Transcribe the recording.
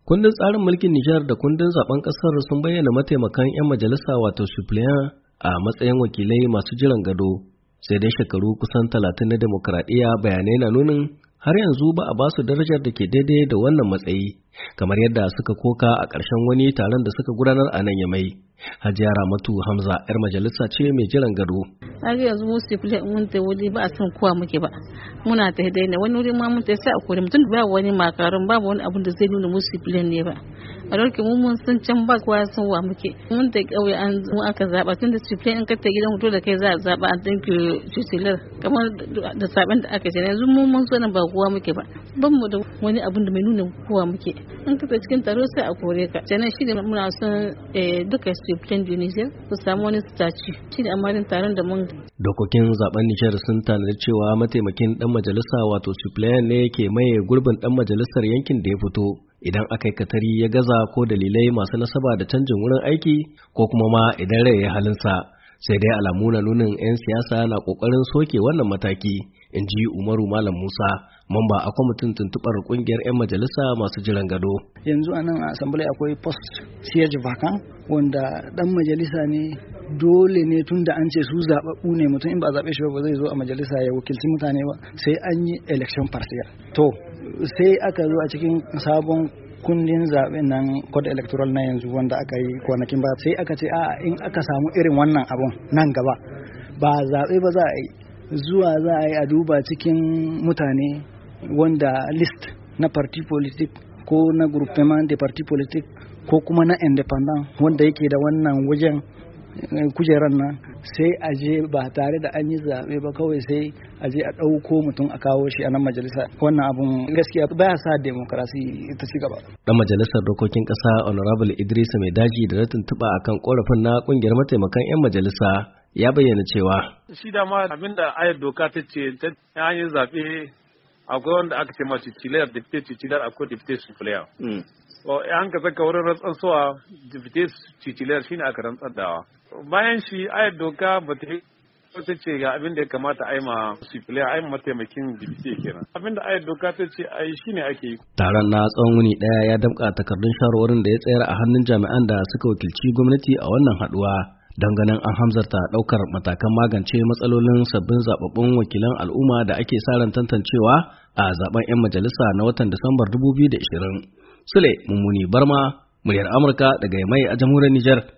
Kundin tsarin mulkin Nijar da kundin zaben kasar sun bayyana mataimakan 'yan majalisa wato suppleant a matsayin wakilai masu jiran gado. Sai dai shekaru kusan 30 na demokradiyya bayanai na nunin har yanzu ba a ba su darajar da ke daidai da wannan matsayi, kamar yadda suka koka a ƙarshen wani taron da suka gudanar a nan Yamai. Hajiya Ramatu Hamza 'yar majalisa ce mai jiran gado. Har yanzu mu sifile mun ta wuri ba a san kowa muke ba. Muna ta dai ne wani wuri ma mun ta sai a kore mutum ba wani makarun babu wani abin da zai nuna mu sifile ne ba. A dauke mu mun san can ba kowa san wa muke. Mun ta kauye an mu aka zaba tun da sifile in ka ta gidan hoto da kai za a zaba an danke fitilar kamar da saben da aka ce yanzu mu mun so nan ba kowa muke ba. Ban mu da wani abin da mai nuna kowa muke. In ka ta cikin taro sai a kore ka. Sannan shi ne muna son duka sifile Tunisia su samu wani staci shi da amarin taron da mun. Dokokin zaben Nijar sun tanadi cewa mataimakin dan majalisa wato suppleant ne ke maye gurbin dan majalisar yankin da ya fito idan aka yi katari ya gaza ko dalilai masu nasaba da canjin wurin aiki ko kuma ma idan rai ya halinsa. Sai dai alamu na nunin 'yan siyasa na kokarin soke wannan mataki, in ji Umaru Malam Musa, mamba a kwamitin tuntuɓar ƙungiyar 'yan majalisa masu jiran gado. Yanzu a nan a asambly akwai post siege vacant wanda ɗan majalisa ne dole ne tun da an ce su zaɓaɓɓu ne mutum in ba zaɓe shi ba zai zo a majalisa ya wakilci mutane ba sai an yi election partial. To sai aka zo a cikin sabon kundin zaɓen nan code electoral na yanzu wanda aka yi kwanakin ba sai aka ce in aka samu irin wannan abun nan gaba ba zaɓe ba za a yi zuwa za a yi a duba cikin mutane wanda list na party politic ko na groupement de party politic ko kuma na independent wanda yake da wannan wajen kujerar nan sai a je ba tare da an yi zaɓe ba kawai sai a je a ɗauko mutum a kawo shi a nan majalisa. Wannan abun gaskiya baya sa demokarasi ta ci gaba. Dan majalisar dokokin ƙasa Honorable Idris Mai Daji da na tuntuɓa akan ƙorafin na ƙungiyar mataimakan 'yan majalisa ya bayyana cewa shi dama abinda ayar doka ta ce ta hanyar zaɓe akwai wanda aka ce ma cicilar deputy cicilar akwai deputy suppleant. An ka saka wurin rantsarsuwa deputy cicilar shine aka rantsar dawa. Bayan shi ayar doka ba ta ce ga abin da ya kamata a yi ma suppleant a yi mataimakin deputy kenan. Abin da ayar doka ta ce a yi shine ake yi. Taron na tsawon wuni ɗaya ya damƙa takardun shawarwarin da ya tsayar a hannun jami'an da suka wakilci gwamnati a wannan haɗuwa. Don ganin an hamzarta ɗaukar matakan magance matsalolin sabbin zababbun wakilan al'umma da ake sa ran tantancewa a zaben 'yan majalisa na watan Disambar 2020. Sule Mummuni Barma, muryar Amurka daga Yamai a jamhuriyar Nijar.